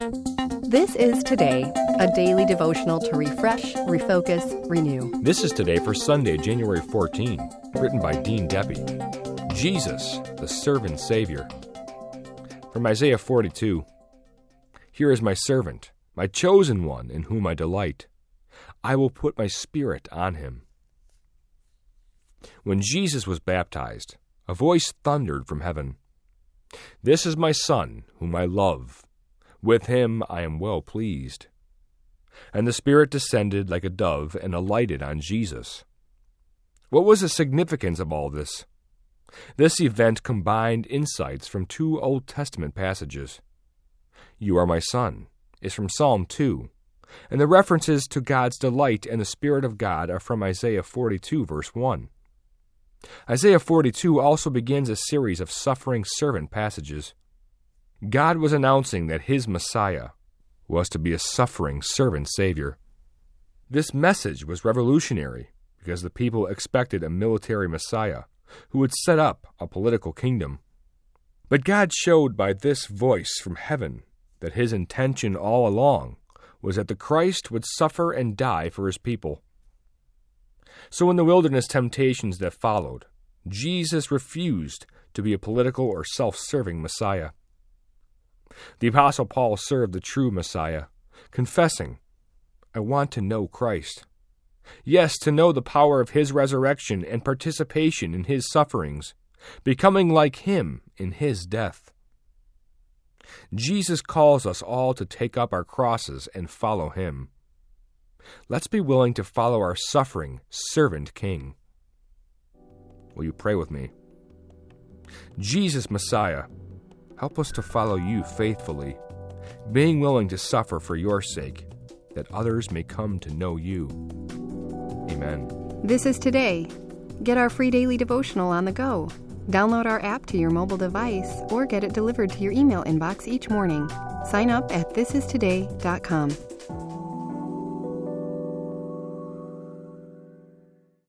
This is Today, a daily devotional to refresh, refocus, renew. This is Today for Sunday, January 14, written by Dean Debbie. Jesus, the servant Savior. From Isaiah 42, Here is my servant, my chosen one, in whom I delight. I will put my spirit on him. When Jesus was baptized, a voice thundered from heaven. This is my Son, whom I love. With him I am well pleased. And the Spirit descended like a dove and alighted on Jesus. What was the significance of all this? This event combined insights from two Old Testament passages. You are my Son is from Psalm 2, and the references to God's delight and the Spirit of God are from Isaiah 42, verse 1. Isaiah 42 also begins a series of suffering servant passages. God was announcing that his Messiah was to be a suffering servant Savior. This message was revolutionary because the people expected a military Messiah who would set up a political kingdom. But God showed by this voice from heaven that his intention all along was that the Christ would suffer and die for his people. So in the wilderness temptations that followed, Jesus refused to be a political or self-serving Messiah. The Apostle Paul served the true Messiah, confessing, I want to know Christ. Yes, to know the power of his resurrection and participation in his sufferings, becoming like him in his death. Jesus calls us all to take up our crosses and follow him. Let's be willing to follow our suffering servant King. Will you pray with me? Jesus, Messiah, help us to follow you faithfully, being willing to suffer for your sake, that others may come to know you. Amen. This is Today. Get our free daily devotional on the go. Download our app to your mobile device or get it delivered to your email inbox each morning. Sign up at thisistoday.com.